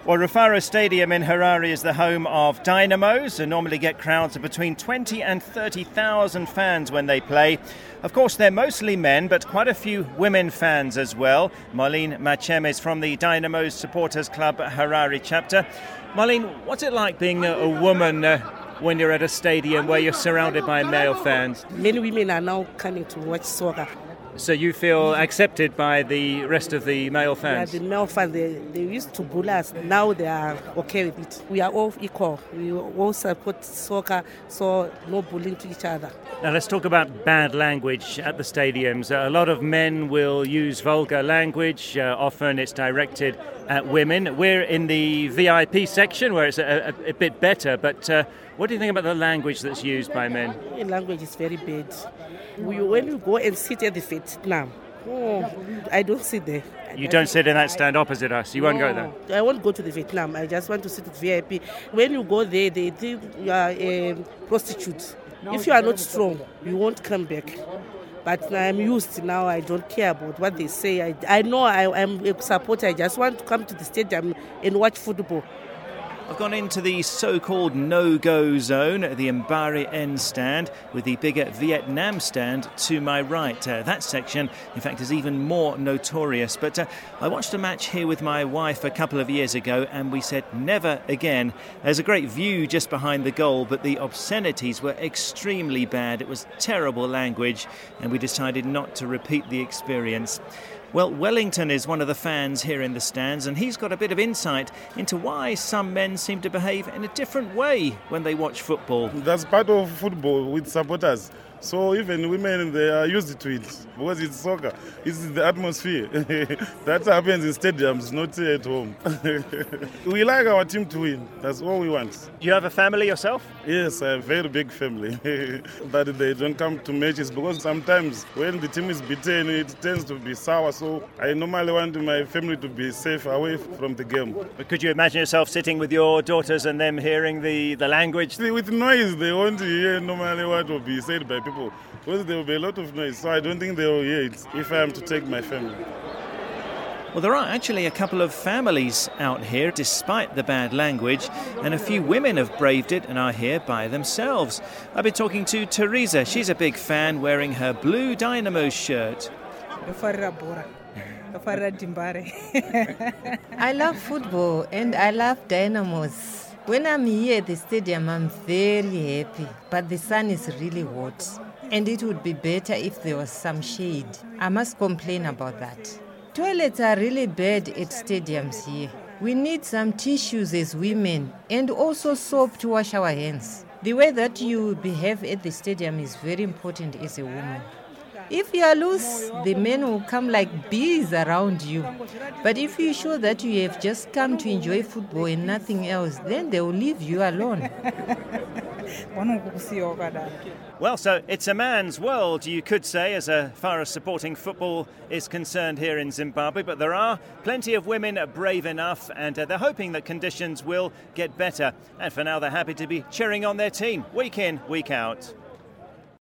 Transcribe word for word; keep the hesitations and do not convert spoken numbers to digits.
Well, Rufaro Stadium in Harare is the home of Dynamos and normally get crowds of between twenty and thirty thousand fans when they play. Of course, they're mostly men, but quite a few women fans as well. Marlene Machem is from the Dynamos Supporters Club Harare chapter. Marlene, what's it like being a, a woman uh, when you're at a stadium where you're surrounded by male fans? Many women are now coming to watch soccer. So you feel accepted by the rest of the male fans? Yeah, the male fans, they, they used to bully us. Now they are okay with it. We are all equal. We all support soccer, so no bullying to each other. Now let's talk about bad language at the stadiums. Uh, a lot of men will use vulgar language. Uh, often it's directed at women. We're in the V I P section where it's a, a, a bit better, but uh, what do you think about the language that's used by men? The language is very bad. We, when you go and sit at the Vietnam, oh, I don't sit there. You don't sit in that stand opposite us? You no, won't go there? I won't go to the Vietnam. I just want to sit at V I P. When you go there, they think you are a prostitute. If you are not strong, you won't come back. But I'm used now. I don't care about what they say. I, I know I, I'm a supporter. I just want to come to the stadium and watch football. I've gone into the so-called no-go zone at the Mbari End stand with the bigger Vietnam stand to my right. Uh, that section, in fact, is even more notorious. But uh, I watched a match here with my wife a couple of years ago and we said never again. There's a great view just behind the goal, but the obscenities were extremely bad. It was terrible language and we decided not to repeat the experience. Well, Wellington is one of the fans here in the stands and he's got a bit of insight into why some men seem to behave in a different way when they watch football. That's part of football with supporters. So even women, they are used to it because it's soccer. It's the atmosphere. That happens in stadiums, not here at home. We like our team to win. That's all we want. Do you have a family yourself? Yes, I have a very big family. But they don't come to matches because sometimes when the team is beaten, it tends to be sour. So I normally want my family to be safe away from the game. But could you imagine yourself sitting with your daughters and them hearing the, the language? With noise, they won't hear normally what will be said by people. Because there will be a lot of noise, so I don't think they will hear it if I am to take my family. Well, there are actually a couple of families out here, despite the bad language, and a few women have braved it and are here by themselves. I've been talking to Teresa. She's a big fan, wearing her blue Dynamos shirt. I love football and I love Dynamos. When I'm here at the stadium, I'm very happy, but the sun is really hot. And it would be better if there was some shade. I must complain about that. Toilets are really bad at stadiums here. We need some tissues as women and also soap to wash our hands. The way that you behave at the stadium is very important as a woman. If you are loose, the men will come like bees around you. But if you show that you have just come to enjoy football and nothing else, then they will leave you alone. Well, so it's a man's world, you could say, as far as supporting football is concerned here in Zimbabwe. But there are plenty of women brave enough, and uh, they're hoping that conditions will get better. And for now, they're happy to be cheering on their team week in, week out.